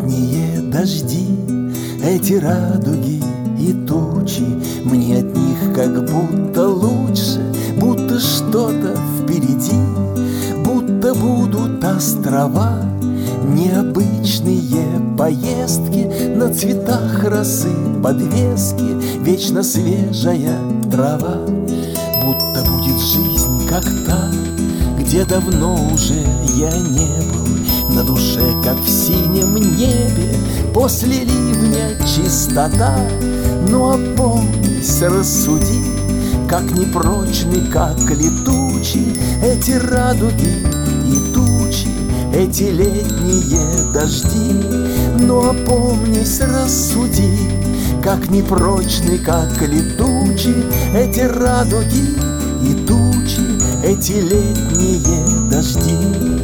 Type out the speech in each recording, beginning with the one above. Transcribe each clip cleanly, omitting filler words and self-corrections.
летние дожди, эти радуги и тучи, мне от них как будто лучше, будто что-то впереди, будто будут острова, необычные поездки, на цветах росы подвески, вечно свежая трава. Будто будет жизнь как та, где давно уже я не был, на душе, как в синем небе, после ливня чистота. Ну опомнись, рассуди, как непрочны, как летучи эти радуги и тучи, эти летние дожди. Ну опомнись, рассуди, как непрочны, как летучи эти радуги и тучи, эти летние дожди.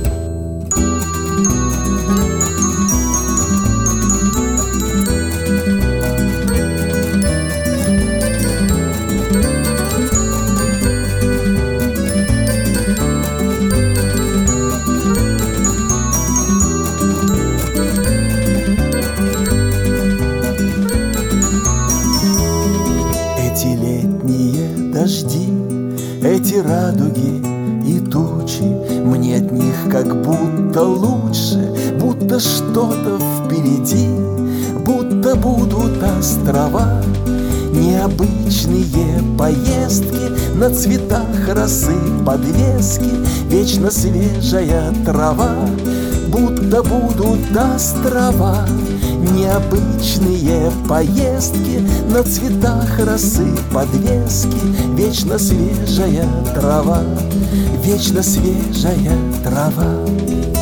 Эти летние дожди, эти радуги и тучи, мне от них как будто лучше, будто что-то впереди, будто будут острова, необычные поездки, на цветах росы подвески, вечно свежая трава. Будто будут острова, необычные поездки, на цветах росы подвески, вечно свежая трава, вечно свежая трава.